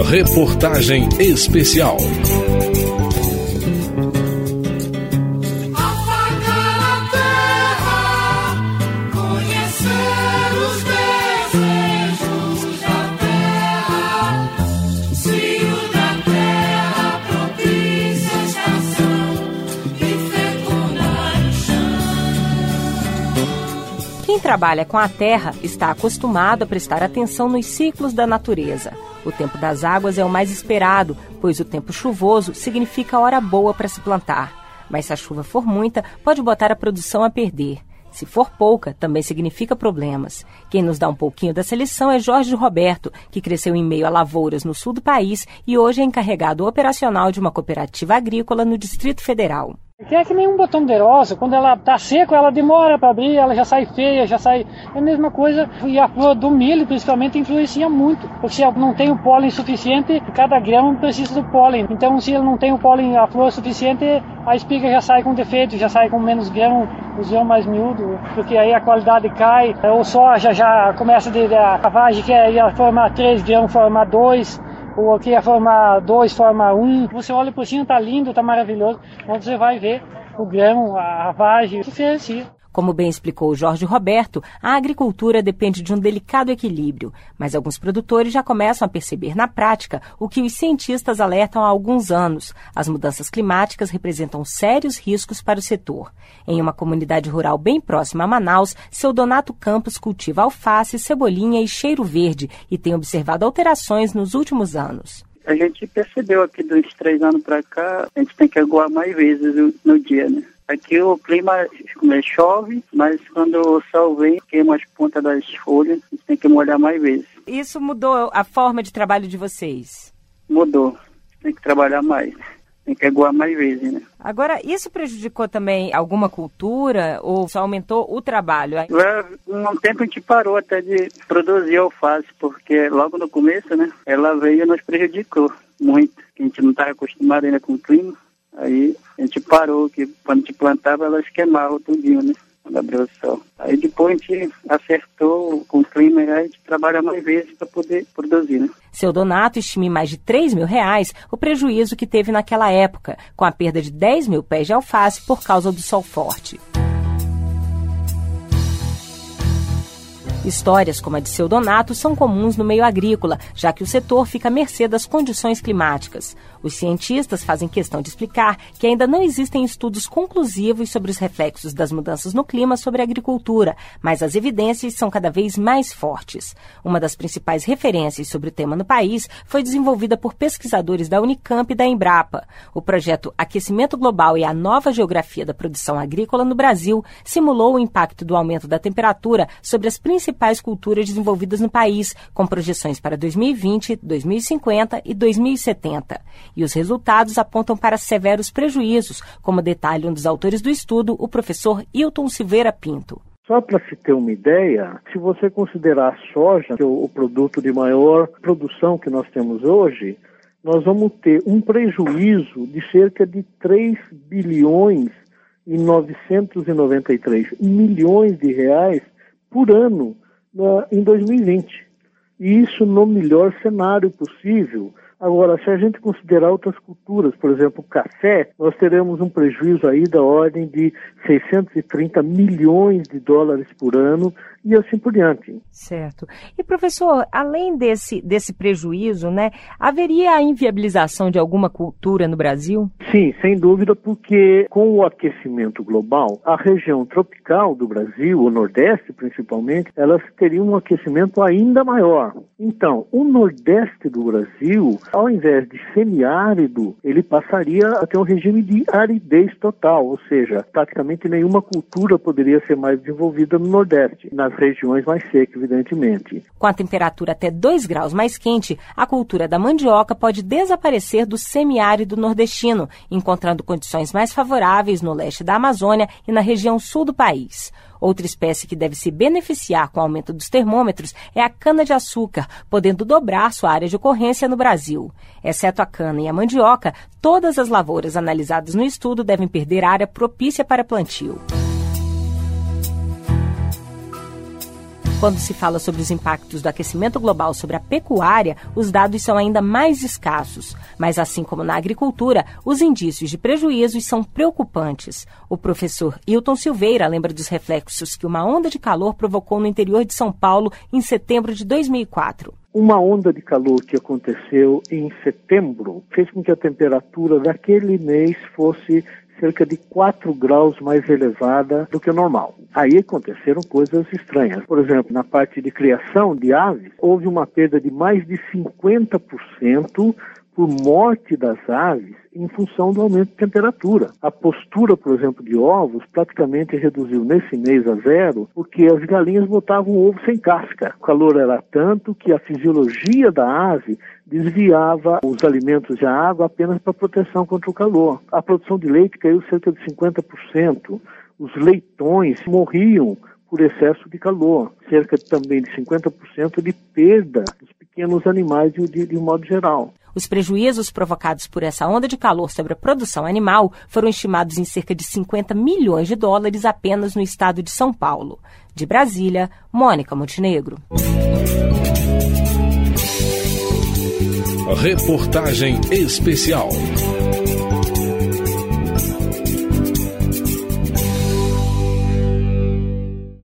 Reportagem especial. Quem trabalha com a terra está acostumado a prestar atenção nos ciclos da natureza. O tempo das águas é o mais esperado, pois o tempo chuvoso significa hora boa para se plantar. Mas se a chuva for muita, pode botar a produção a perder. Se for pouca, também significa problemas. Quem nos dá um pouquinho dessa lição é Jorge Roberto, que cresceu em meio a lavouras no sul do país e hoje é encarregado operacional de uma cooperativa agrícola no Distrito Federal. É que nem um botão de rosa, quando ela tá seco, ela demora para abrir, ela já sai feia, já sai... É a mesma coisa, e a flor do milho, principalmente, influencia muito, porque se não tem o pólen suficiente, cada grão precisa do pólen. Então, se ele não tem o pólen, a flor suficiente, a espiga já sai com defeito, já sai com menos grão, os grãos mais miúdos, porque aí a qualidade cai, ou soja já começa a vagem que ia formar 3 grãos, formar 2, ou aqui ia formar 2, forma 1. Você olha por cima, tá lindo, tá maravilhoso. Quando você vai ver o grão, a vagem, diferencia. Como bem explicou Jorge Roberto, a agricultura depende de um delicado equilíbrio, mas alguns produtores já começam a perceber na prática o que os cientistas alertam há alguns anos. As mudanças climáticas representam sérios riscos para o setor. Em uma comunidade rural bem próxima a Manaus, seu Donato Campos cultiva alface, cebolinha e cheiro verde e tem observado alterações nos últimos anos. A gente percebeu aqui dos 3 anos para cá, a gente tem que aguar mais vezes no dia, né? Aqui o clima chove, mas quando o sol vem, queima as pontas das folhas, a gente tem que molhar mais vezes. Isso mudou a forma de trabalho de vocês? Mudou. Tem que trabalhar mais. Tem que aguar mais vezes, né? Agora, isso prejudicou também alguma cultura ou só aumentou o trabalho? Um tempo a gente parou até de produzir alface, porque logo no começo, né, ela veio e nos prejudicou muito. A gente não estava acostumado ainda com o clima. Aí a gente parou, que quando a gente plantava, elas queimavam tudinho, né? Quando abriu o sol. Aí depois a gente acertou com o clima e a gente trabalha mais vezes para poder produzir, né? Seu Donato estima em mais de R$3 mil o prejuízo que teve naquela época, com a perda de 10 mil pés de alface por causa do sol forte. Histórias como a de seu Donato são comuns no meio agrícola, já que o setor fica à mercê das condições climáticas. Os cientistas fazem questão de explicar que ainda não existem estudos conclusivos sobre os reflexos das mudanças no clima sobre a agricultura, mas as evidências são cada vez mais fortes. Uma das principais referências sobre o tema no país foi desenvolvida por pesquisadores da Unicamp e da Embrapa. O projeto Aquecimento Global e a Nova Geografia da Produção Agrícola no Brasil simulou o impacto do aumento da temperatura sobre as principais culturas desenvolvidas no país, com projeções para 2020, 2050 e 2070. E os resultados apontam para severos prejuízos, como detalha um dos autores do estudo, o professor Hilton Silveira Pinto. Só para se ter uma ideia, se você considerar a soja, que é o produto de maior produção que nós temos hoje, nós vamos ter um prejuízo de cerca de 3 bilhões e 993 milhões de reais por ano em 2020. E isso no melhor cenário possível. Agora, se a gente considerar outras culturas, por exemplo, o café, nós teremos um prejuízo aí da ordem de 630 milhões de dólares por ano e assim por diante. Certo. E, professor, além desse prejuízo, né, haveria a inviabilização de alguma cultura no Brasil? Sim, sem dúvida, porque com o aquecimento global, a região tropical do Brasil, o Nordeste principalmente, elas teriam um aquecimento ainda maior. Então, o Nordeste do Brasil, ao invés de semiárido, ele passaria a ter um regime de aridez total, ou seja, praticamente nenhuma cultura poderia ser mais desenvolvida no Nordeste, nas regiões mais secas, evidentemente. Com a temperatura até 2 graus mais quente, a cultura da mandioca pode desaparecer do semiárido nordestino, encontrando condições mais favoráveis no leste da Amazônia e na região sul do país. Outra espécie que deve se beneficiar com o aumento dos termômetros é a cana-de-açúcar, podendo dobrar sua área de ocorrência no Brasil. Exceto a cana e a mandioca, todas as lavouras analisadas no estudo devem perder área propícia para plantio. Quando se fala sobre os impactos do aquecimento global sobre a pecuária, os dados são ainda mais escassos. Mas, assim como na agricultura, os indícios de prejuízos são preocupantes. O professor Hilton Silveira lembra dos reflexos que uma onda de calor provocou no interior de São Paulo em setembro de 2004. Uma onda de calor que aconteceu em setembro fez com que a temperatura daquele mês fosse cerca de 4 graus mais elevada do que o normal. Aí aconteceram coisas estranhas. Por exemplo, na parte de criação de aves, houve uma perda de mais de 50% por morte das aves em função do aumento de temperatura. A postura, por exemplo, de ovos praticamente reduziu nesse mês a zero, porque as galinhas botavam o ovo sem casca. O calor era tanto que a fisiologia da ave desviava os alimentos e a água apenas para proteção contra o calor. A produção de leite caiu cerca de 50%. Os leitões morriam por excesso de calor. Cerca também de 50% de perda dos pequenos animais de um modo geral. Os prejuízos provocados por essa onda de calor sobre a produção animal foram estimados em cerca de 50 milhões de dólares apenas no estado de São Paulo. De Brasília, Mônica Montenegro. Reportagem especial.